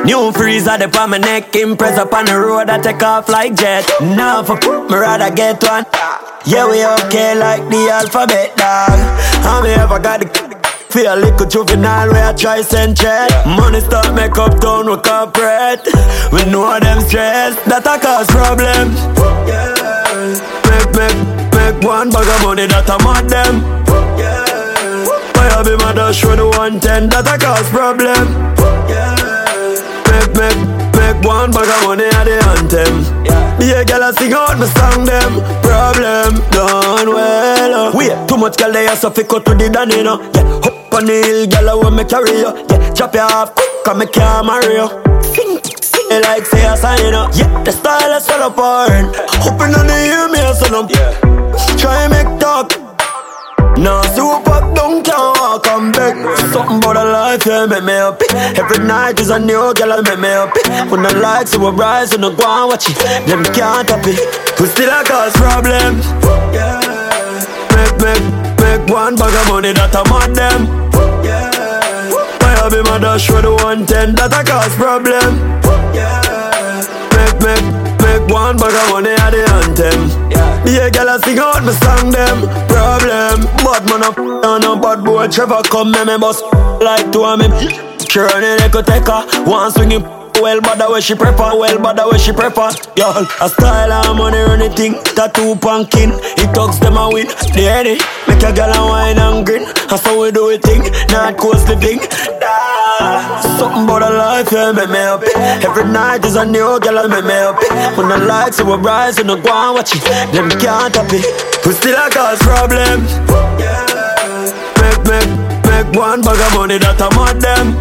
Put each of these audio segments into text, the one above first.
New freeze at the palm my neck, impress up on the road, I take off like jet. Now for me rather get one. Yeah, we okay like the alphabet, dog. How me ever got the feel a little juvenile where I try send check. Money start make up town with corporate. We know them stress, that a cause problem. Make one bag of money that I mad them. I be mad dash with the 110, that a cause problem. Make one bag of money at the anthem. Be a girl a sing out me song them. Problem done well. Wait, too much girl they are so fit cut to the done, you know. Yeah, up on the hill, girl I want me carry you. Yeah, chop you off quick, cause me can't marry you. Sing like say a sign, you know. Yeah, the style is so foreign. Hoping on the hear me a son up. Try make talk. Now soup up, don't can't walk on back. Something about a life, yeah, make me happy. Every night is a new girl, make me happy. When the lights will rise, and I go and watch it. Them can't happy, we still a cause problem. Make one bag of money that I mad them. I be my dash for the 110, that a cause problem. Make one bag of money at the anthem. Be a girl a sing out me song them. Problem, bad man up on a bad boy. Trevor come me bust like two of me. Sure any they could take her. One swinging well bad way she prefer. Well bad way she prefer. Y'all a style and money run the thing. Tattoo punkin, it talks them a win. The any make a girl a wine and grin. That's how we do it thing. Not coast living. Something about a life, yeah, make me happy. Every night is a new girl, make me happy. When the lights will rise and I go and watch it, them can't happy. We still a cause problem. Make one bag of money that I mad them.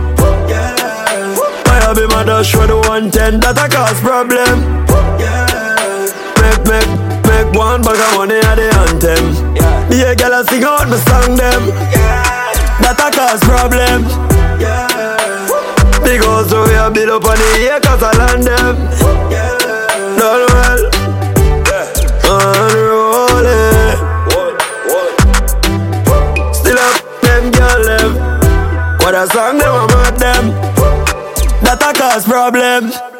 I be my dash for the 110, that a cause problem. Make one bag of money at the anthem. Be a girl a sing out me song them. That a cause problem. Because so we a build up on the acres I land them. Done well. Unrolling. Still up them girl them. What a song them, I'm at them. That a cause problem.